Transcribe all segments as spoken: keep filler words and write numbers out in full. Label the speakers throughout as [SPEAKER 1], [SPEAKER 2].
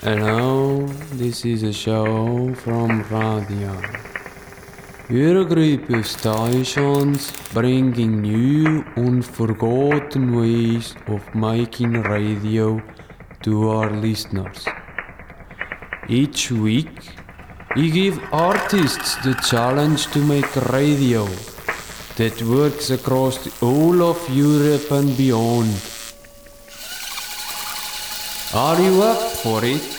[SPEAKER 1] And now, this is a show from radio. We're a group of stations bringing new, unforgotten ways of making radio to our listeners. Each week, we give artists the challenge to make radio that works across the whole of Europe and beyond. Are you up for it?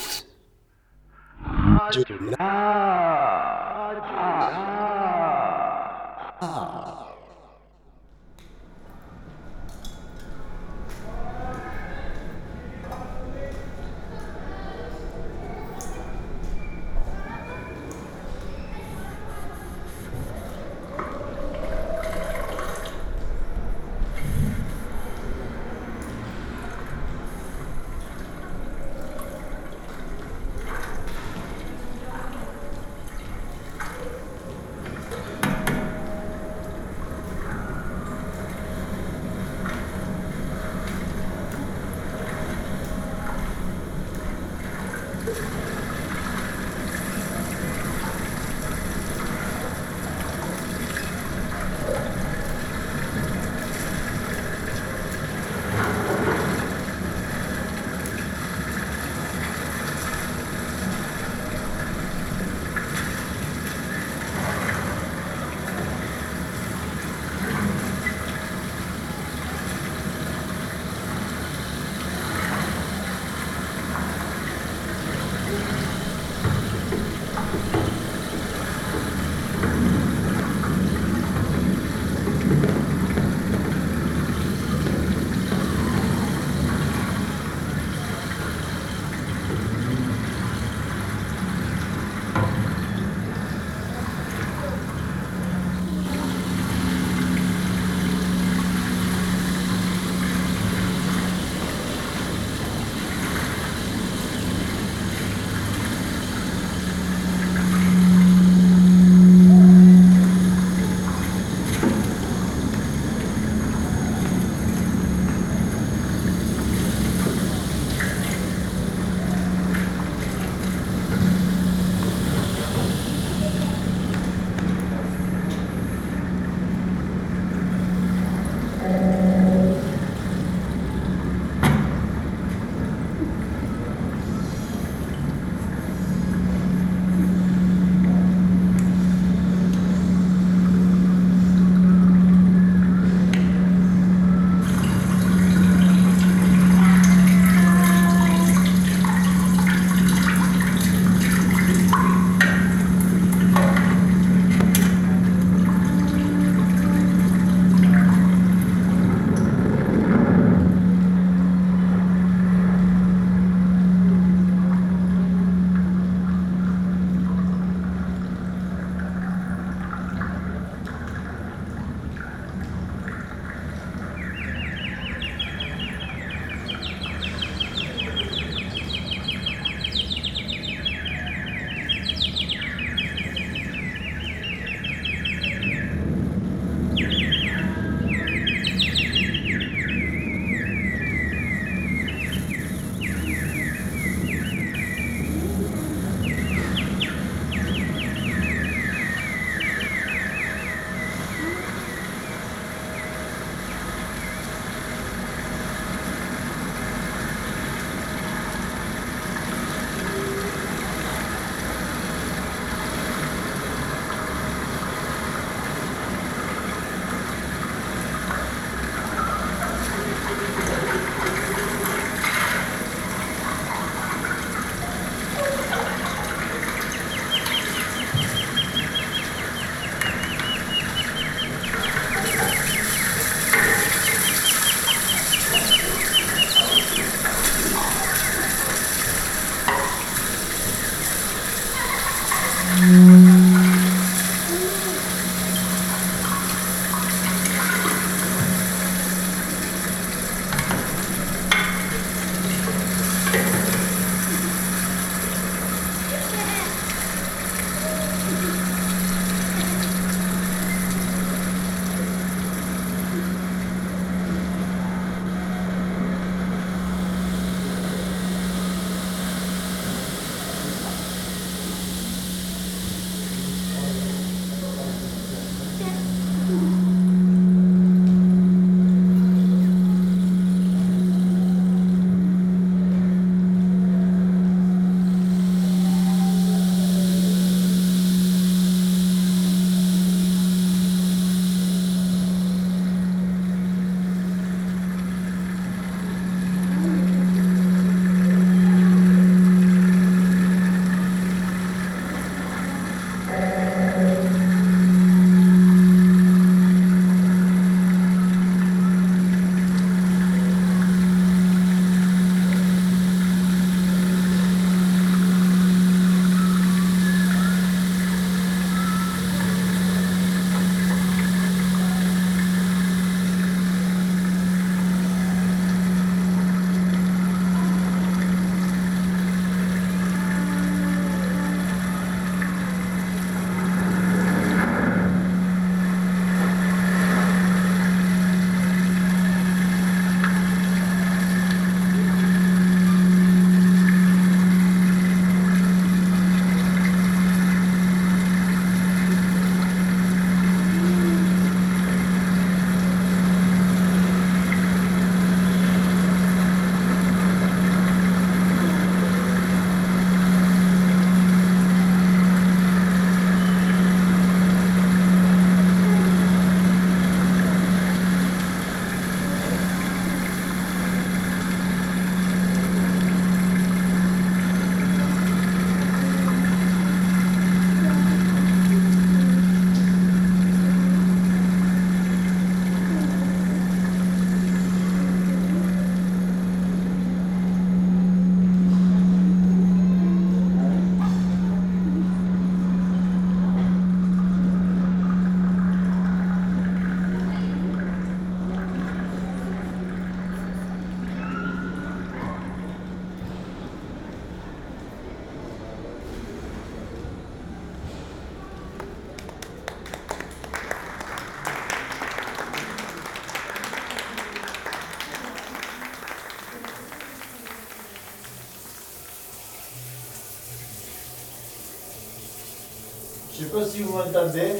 [SPEAKER 2] Je sais pas si vous m'entendez.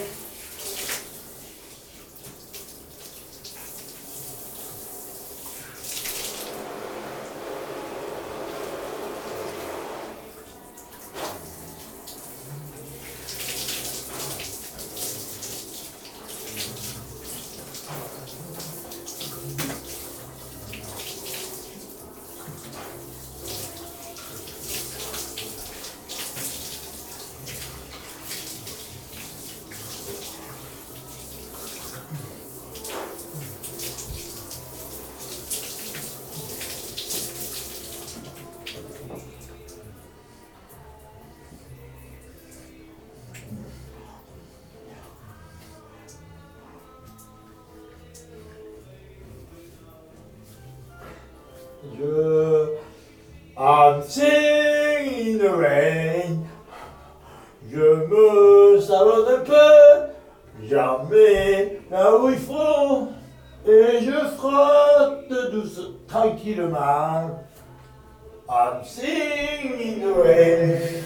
[SPEAKER 2] Je... I'm singing in the rain. Je me savonne un peu, jamais là où il faut, et je frotte douce, tranquillement. I'm singing in the rain.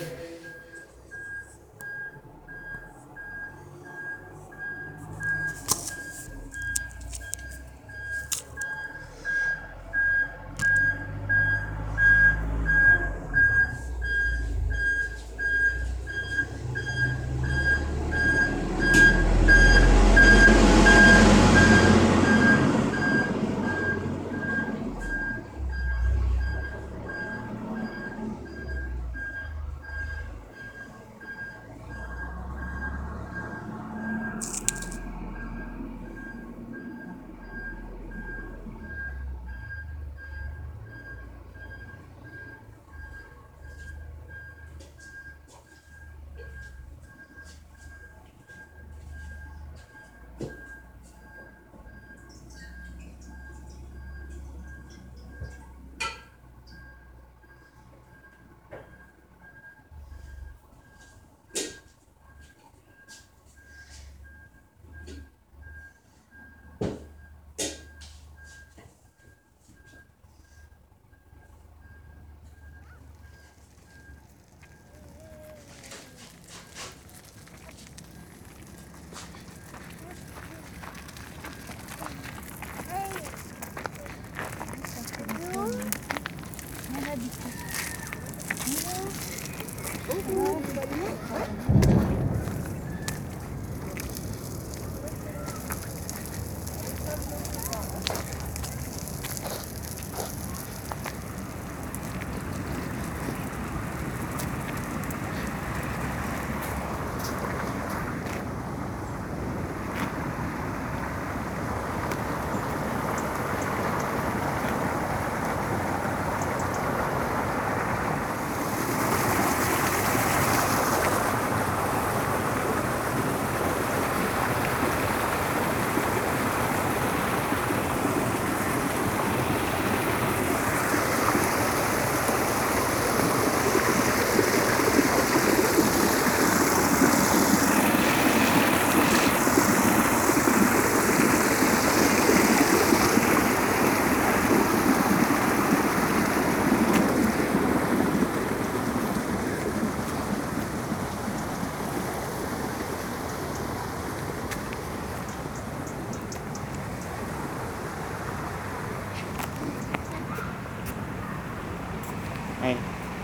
[SPEAKER 3] Ouais.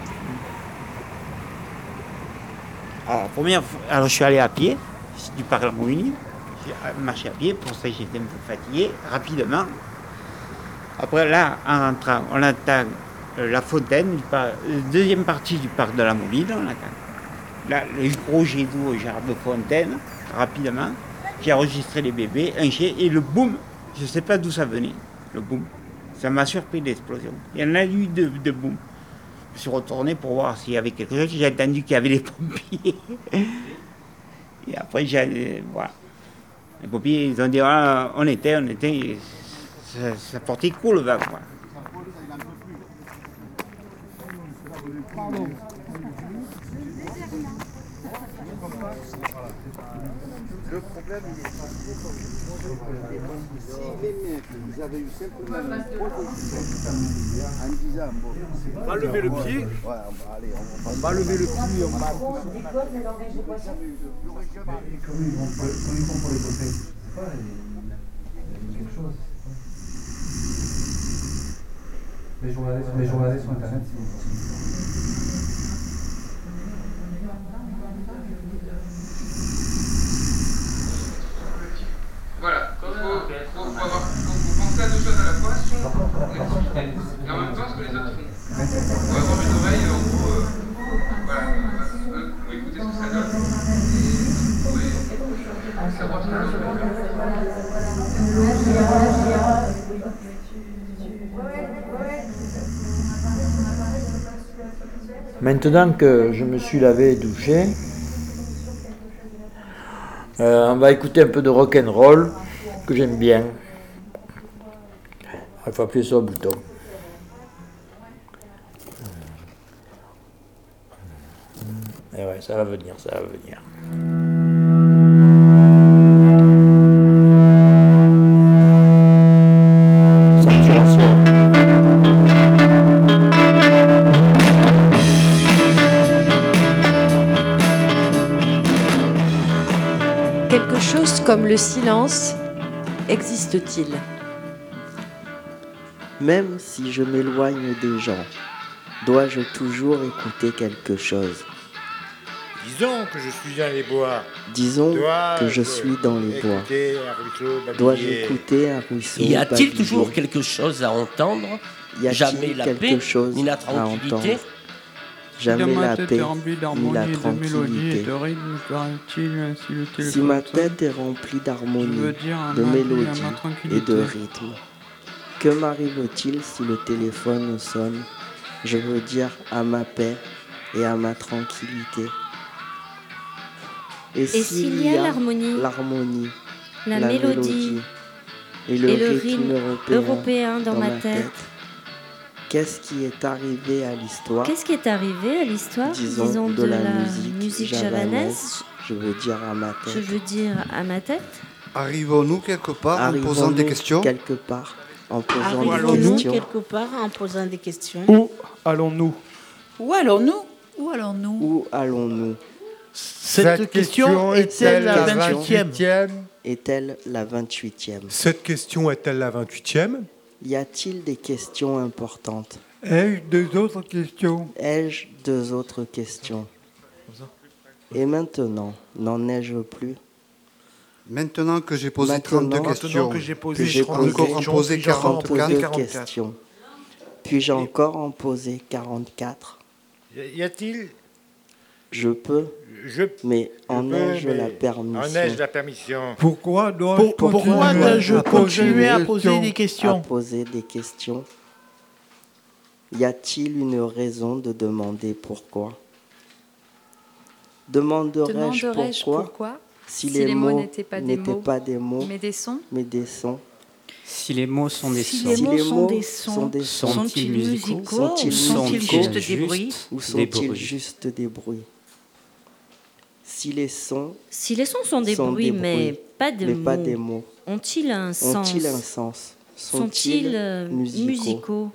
[SPEAKER 3] Alors, première fois, alors je suis allé à pied du parc La Moulinie. J'ai marché à pied, pour ça j'étais un peu fatigué, rapidement. Après là, en rentrant, on attend la fontaine, du parc, la deuxième partie du parc de la Mouline, on attend. Là, le gros jet d'eau, genre de fontaine, rapidement. J'ai enregistré les bébés, un jet, et le boum, je ne sais pas d'où ça venait, le boum. Ça m'a surpris l'explosion. Il y en a eu de, de boum. Je suis retourné pour voir s'il y avait quelque chose. J'ai entendu qu'il y avait les pompiers. Et après, j'ai, voilà. Les pompiers, ils ont dit, ah, on était, on était, ça, ça portait cool le vent. Voilà.
[SPEAKER 4] Le problème, il est si les mecs, vous avez eu simplement une proposition en disant, bon,
[SPEAKER 2] On va lever le pied.
[SPEAKER 4] Ouais, on va, allez, on va,
[SPEAKER 2] On va lever le pied, on va...
[SPEAKER 5] Comme ils vont pour les côtés, c'est pas, il y a quelque chose. Mais je regardais sur, mais je regardais sur internet si vous
[SPEAKER 6] Voilà, il faut, faut, faut, avoir, faut, faut penser à deux choses à la fois, son et en même temps ce que les autres font. Faut avoir une oreille, en gros, euh, voilà, un coup écouter ce que ça donne, et savoir ce que l'autre
[SPEAKER 2] fait. Maintenant que je me suis lavé et douché, Euh, on va écouter un peu de rock'n'roll que j'aime bien. Il faut appuyer sur le bouton. Et ouais, ça va venir, ça va venir.
[SPEAKER 7] Quelque chose comme le silence existe-t-il?
[SPEAKER 8] Même si je m'éloigne des gens, dois-je toujours écouter quelque chose?
[SPEAKER 9] Disons que je suis dans les bois.
[SPEAKER 8] Disons
[SPEAKER 9] Dois-je
[SPEAKER 8] que je suis dans les bois.
[SPEAKER 9] écouter un ruisseau babiller?
[SPEAKER 8] Dois-je écouter un ruisseau
[SPEAKER 10] Y a-t-il
[SPEAKER 8] babiller?
[SPEAKER 10] toujours quelque chose à entendre?
[SPEAKER 8] Y a-t-il
[SPEAKER 10] Jamais la
[SPEAKER 8] quelque
[SPEAKER 10] paix,
[SPEAKER 8] chose
[SPEAKER 10] ni la
[SPEAKER 8] à
[SPEAKER 10] tranquillité?
[SPEAKER 8] entendre? Jamais la paix, ni la
[SPEAKER 1] de mélodie et
[SPEAKER 8] tranquillité.
[SPEAKER 1] de rythme, ferait-il si le téléphone
[SPEAKER 8] Si ma
[SPEAKER 1] sonne
[SPEAKER 8] tête est remplie
[SPEAKER 1] Je
[SPEAKER 8] d'harmonie,
[SPEAKER 1] veux dire un
[SPEAKER 8] de
[SPEAKER 1] adieu à
[SPEAKER 8] mélodie
[SPEAKER 1] ma
[SPEAKER 8] et de
[SPEAKER 1] tranquillité.
[SPEAKER 8] rythme, que m'arrive-t-il si le téléphone sonne? Je veux dire à ma paix et à ma tranquillité. Et,
[SPEAKER 11] Et s'il y a l'harmonie,
[SPEAKER 8] l'harmonie,
[SPEAKER 11] la, mélodie,
[SPEAKER 8] et le,
[SPEAKER 11] et le
[SPEAKER 8] rythme,
[SPEAKER 11] rythme
[SPEAKER 8] européen,
[SPEAKER 11] européen dans, ma tête,
[SPEAKER 8] qu'est-ce qui est arrivé à l'histoire?
[SPEAKER 11] qu'est-ce qui est arrivé à l'histoire,
[SPEAKER 8] Disons,
[SPEAKER 11] disons,
[SPEAKER 8] de,
[SPEAKER 11] de,
[SPEAKER 8] la,
[SPEAKER 11] la
[SPEAKER 8] musique,
[SPEAKER 11] musique
[SPEAKER 8] javanaise,
[SPEAKER 11] javanaise,
[SPEAKER 8] je veux dire à ma tête.
[SPEAKER 11] je veux dire à ma tête.
[SPEAKER 4] Arrivons-nous quelque part en posant
[SPEAKER 8] Arrivons-nous
[SPEAKER 4] des questions
[SPEAKER 8] quelque part en posant des
[SPEAKER 12] Arrivons-nous
[SPEAKER 8] questions?
[SPEAKER 12] quelque part en posant des questions?
[SPEAKER 2] Où allons-nous?
[SPEAKER 12] Où allons-nous?
[SPEAKER 13] Où allons-nous?
[SPEAKER 8] Où allons-nous?
[SPEAKER 12] Cette question est-elle la vingt-huitième?
[SPEAKER 8] Est-elle la vingt-huitième?
[SPEAKER 9] Cette question est-elle la vingt-huitième?
[SPEAKER 8] Y a-t-il des questions importantes?
[SPEAKER 9] Ai-je deux autres questions?
[SPEAKER 8] Ai-je deux autres questions? Et maintenant, n'en ai-je plus?
[SPEAKER 4] Maintenant que j'ai posé
[SPEAKER 8] Maintenant
[SPEAKER 4] trente-deux
[SPEAKER 8] que
[SPEAKER 4] questions,
[SPEAKER 8] j'ai posé
[SPEAKER 4] puis-je
[SPEAKER 8] trente-deux
[SPEAKER 4] encore en
[SPEAKER 8] questions,
[SPEAKER 4] poser
[SPEAKER 8] puis-je encore en poser
[SPEAKER 4] quarante-quatre?
[SPEAKER 8] questions. Puis-je encore en poser quarante-quatre?
[SPEAKER 9] Y a-t-il?
[SPEAKER 8] Je peux,
[SPEAKER 9] Je,
[SPEAKER 8] mais en
[SPEAKER 9] peux,
[SPEAKER 8] ai-je
[SPEAKER 9] mais
[SPEAKER 8] la permission?
[SPEAKER 9] En ai-je la permission?
[SPEAKER 2] Pourquoi dois-je
[SPEAKER 12] Pour- Pourquoi dois-je continuer à poser des
[SPEAKER 8] À
[SPEAKER 12] questions?
[SPEAKER 8] poser des questions. Y a-t-il une raison de demander pourquoi? Demanderais-je
[SPEAKER 13] Demanderais-je
[SPEAKER 8] pourquoi,
[SPEAKER 13] pourquoi
[SPEAKER 8] si, les mots n'étaient pas,
[SPEAKER 13] pas
[SPEAKER 8] des mots,
[SPEAKER 13] mais des sons?
[SPEAKER 8] mais des sons?
[SPEAKER 14] Si les mots sont des
[SPEAKER 12] Si
[SPEAKER 14] sons,
[SPEAKER 12] les
[SPEAKER 8] Si
[SPEAKER 12] mots
[SPEAKER 8] les
[SPEAKER 12] sont
[SPEAKER 8] mots
[SPEAKER 12] des
[SPEAKER 8] sont
[SPEAKER 12] sons,
[SPEAKER 8] des sons,
[SPEAKER 12] sont-ils musicaux ou
[SPEAKER 8] Sont-ils
[SPEAKER 12] sont-ils
[SPEAKER 8] musicaux
[SPEAKER 12] juste des bruits?
[SPEAKER 8] ou
[SPEAKER 14] des
[SPEAKER 8] sont-ils
[SPEAKER 14] bruits.
[SPEAKER 8] juste des bruits? Si les sons
[SPEAKER 11] Si les sons sont des
[SPEAKER 8] sont
[SPEAKER 11] bruits,
[SPEAKER 8] des
[SPEAKER 11] mais
[SPEAKER 8] bruits,
[SPEAKER 11] pas de
[SPEAKER 8] mais
[SPEAKER 11] mots,
[SPEAKER 8] pas des mots,
[SPEAKER 11] ont-ils un sens?
[SPEAKER 8] ont-ils un sens?
[SPEAKER 11] Sont-ils euh,
[SPEAKER 8] musicaux?
[SPEAKER 11] musicaux?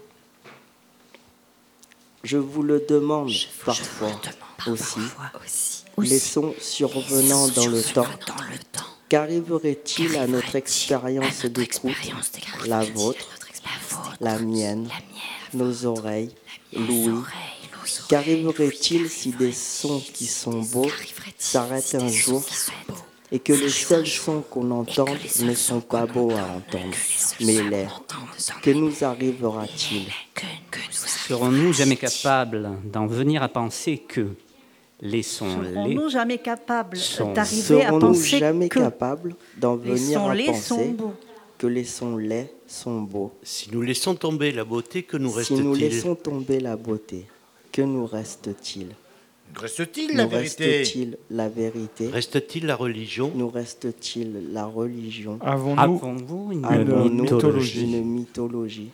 [SPEAKER 8] Je vous le demande parfois, aussi. Les sons survenant dans le temps, qu'arriverait-il à notre expérience d'écoute, la vôtre, la mienne, nos oreilles, l'ouïe? Qu'arriverait-il si des sons qui sont beaux s'arrêtent un jour et que les seuls sons qu'on entende ne sont pas beaux à entendre, mais laids? Que nous arrivera-t-il?
[SPEAKER 14] serons-nous jamais capables d'en venir à penser que les sons laids
[SPEAKER 12] Serons-nous jamais capables
[SPEAKER 14] sont-
[SPEAKER 12] d'arriver à
[SPEAKER 8] Serons-nous
[SPEAKER 12] penser
[SPEAKER 8] jamais
[SPEAKER 12] que
[SPEAKER 8] capables d'en
[SPEAKER 12] les
[SPEAKER 8] venir
[SPEAKER 12] sons
[SPEAKER 8] à
[SPEAKER 12] laids sont
[SPEAKER 8] penser
[SPEAKER 12] beaux?
[SPEAKER 8] que les sons laids sont beaux?
[SPEAKER 15] Si nous laissons tomber la beauté, que nous
[SPEAKER 8] Si
[SPEAKER 15] reste-t-il?
[SPEAKER 8] nous laissons tomber la beauté, que nous reste-t-il?
[SPEAKER 9] Reste-t-il la
[SPEAKER 8] Nous
[SPEAKER 9] vérité?
[SPEAKER 8] reste-t-il la vérité?
[SPEAKER 15] Reste-t-il la religion?
[SPEAKER 8] Nous reste-t-il la religion?
[SPEAKER 2] Avons-nous
[SPEAKER 14] Avons-nous une
[SPEAKER 8] Avons-nous
[SPEAKER 14] mythologie?
[SPEAKER 8] une mythologie?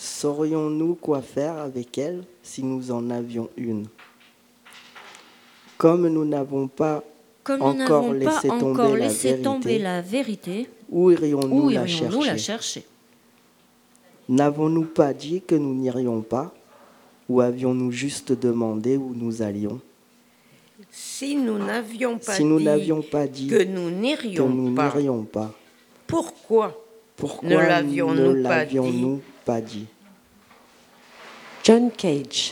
[SPEAKER 8] Saurions-nous quoi faire avec elle si nous en avions une? Comme nous n'avons pas
[SPEAKER 11] Comme nous
[SPEAKER 8] encore
[SPEAKER 11] n'avons pas
[SPEAKER 8] laissé tomber
[SPEAKER 11] encore
[SPEAKER 8] la
[SPEAKER 11] laissé
[SPEAKER 8] vérité,
[SPEAKER 11] tomber la vérité,
[SPEAKER 8] où irions-nous
[SPEAKER 11] où
[SPEAKER 8] la
[SPEAKER 11] irions-nous la
[SPEAKER 8] chercher?
[SPEAKER 11] chercher?
[SPEAKER 8] N'avons-nous pas dit que nous n'irions pas? Ou avions-nous juste demandé où nous allions?
[SPEAKER 13] Si nous n'avions pas,
[SPEAKER 8] Si nous
[SPEAKER 13] dit
[SPEAKER 8] n'avions pas dit
[SPEAKER 13] que nous
[SPEAKER 8] que
[SPEAKER 13] n'irions
[SPEAKER 8] nous
[SPEAKER 13] pas,
[SPEAKER 8] n'irions pas,
[SPEAKER 13] pourquoi,
[SPEAKER 8] pourquoi
[SPEAKER 13] ne l'avions-nous
[SPEAKER 8] ne
[SPEAKER 13] pas
[SPEAKER 8] l'avions-nous
[SPEAKER 13] dit?
[SPEAKER 8] pas dit?
[SPEAKER 7] John Cage.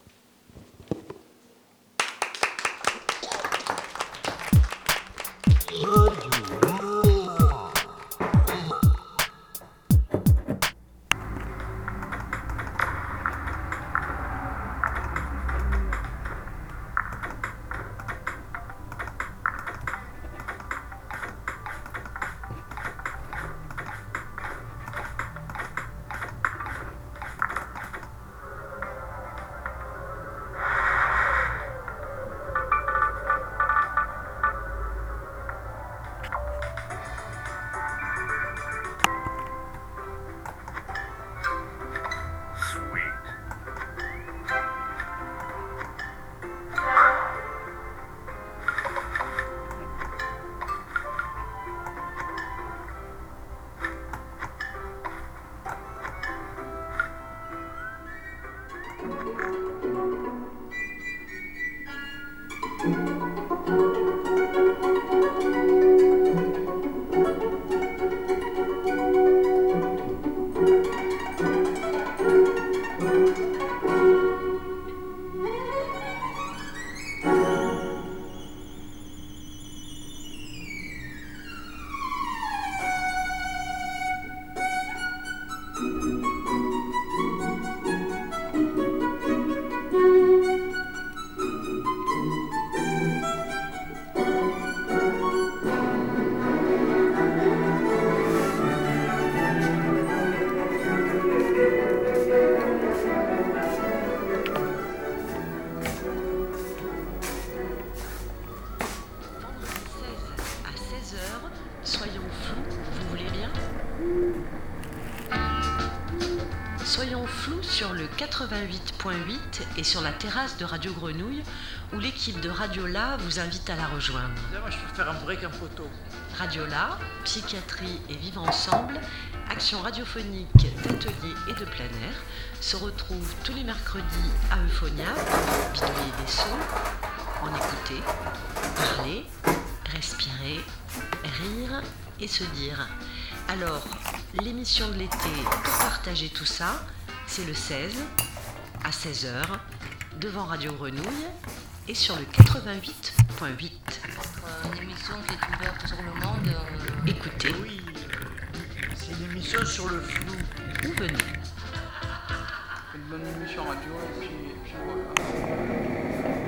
[SPEAKER 16] quatre-vingt-huit point huit et sur la terrasse de Radio Grenouille où l'équipe de Radiola vous invite à la rejoindre.
[SPEAKER 17] Moi, je préfère un break en photo.
[SPEAKER 16] Radiola, psychiatrie et vivre ensemble, action radiophonique d'atelier et de plein air, se retrouve tous les mercredis à Euphonia, bidouiller des sons, en écouter, parler, respirer, rire et se dire. Alors, l'émission de l'été pour partager tout ça, c'est le seize à seize heures devant Radio Grenouille et sur le quatre-vingt-huit point huit.
[SPEAKER 18] Une émission qui est ouverte sur le monde. Euh...
[SPEAKER 16] Écoutez.
[SPEAKER 17] Oui, c'est une émission sur le flou.
[SPEAKER 16] Où venez.
[SPEAKER 6] Une bonne émission radio et puis, et puis voilà.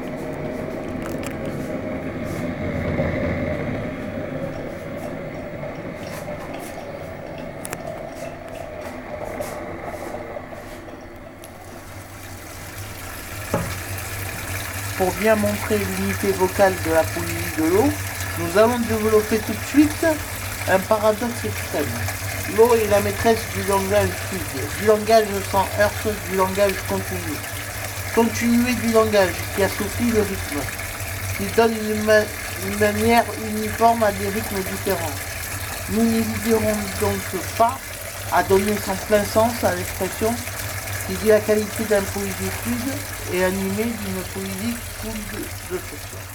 [SPEAKER 12] Pour bien montrer l'unité vocale de la poésie de l'eau, nous allons développer tout de suite un paradoxe extrême. L'eau est la maîtresse du langage fluide, du langage sans heurte, du langage continu. Continué du langage qui assouplit le rythme, qui donne une, ma une manière uniforme à des rythmes différents. Nous n'hésiterons donc pas à donner son plein sens à l'expression qui dit la qualité d'un poésie fluide et animée d'une poésie full de, de ce soir.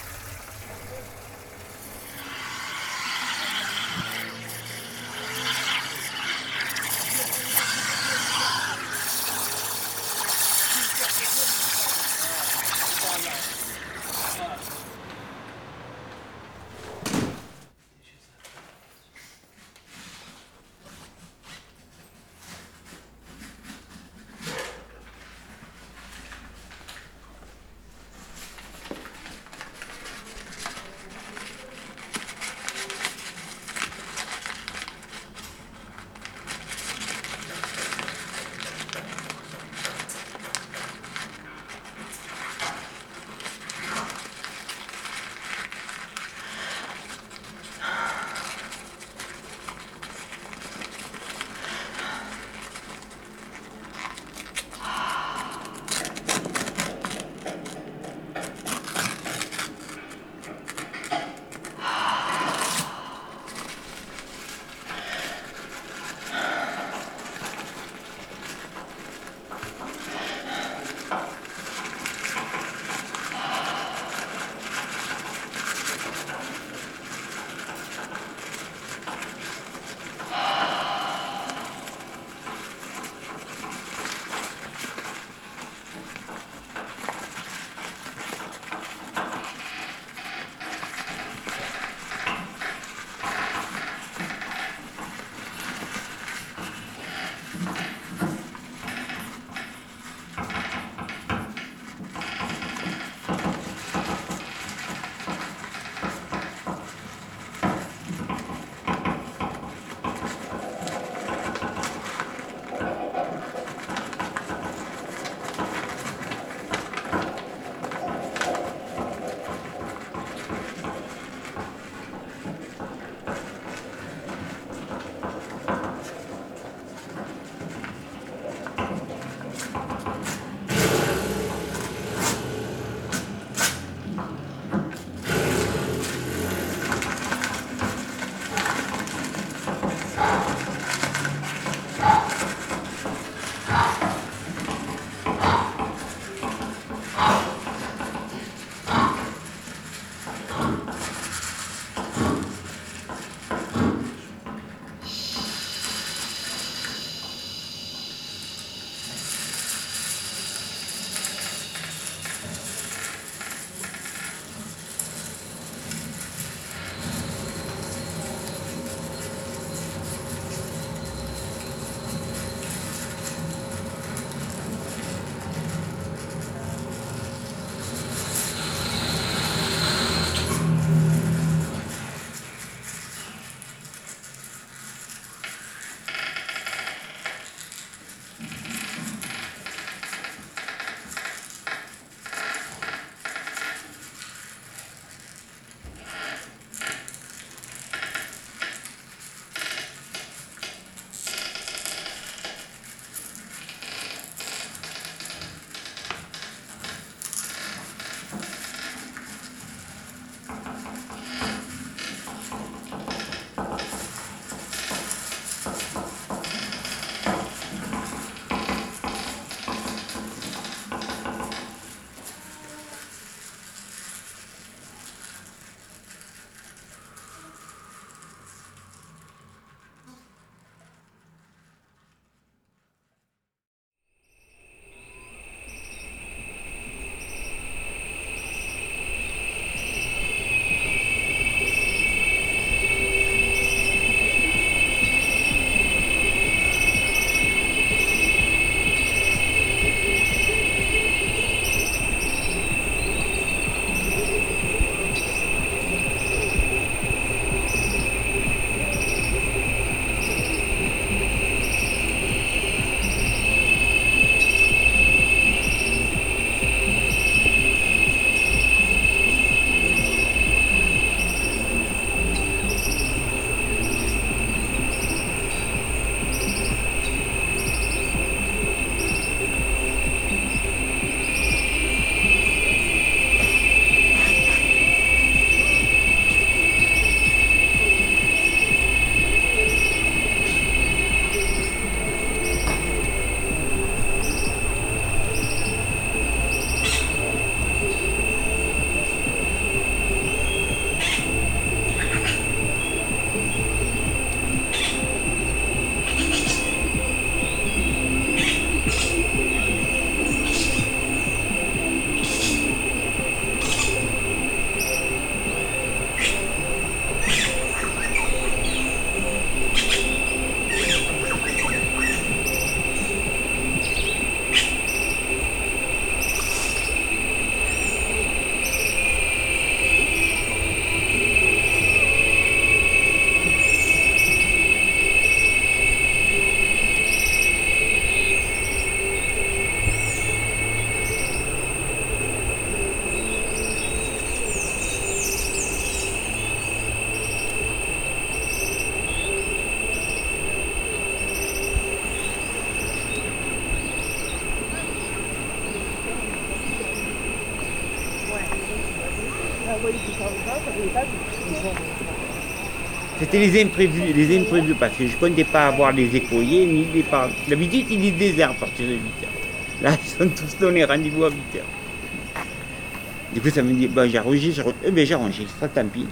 [SPEAKER 3] C'était les imprévus, les imprévus, parce que je ne comptais pas avoir les écoliers ni les parents. D'habitude, ils disent désert à partir de huit heures. Là, ils sont tous donnés rendez-vous à huit heures. Du coup, ça me dit, bah, j'ai rangé, j'ai rangé, eh bien, j'ai rangé, ça tant pis.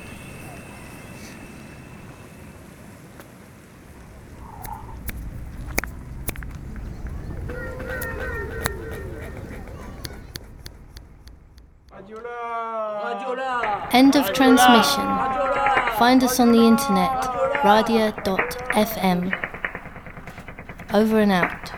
[SPEAKER 11] End of transmission. Find us on the internet, radia dot f m. Over and out.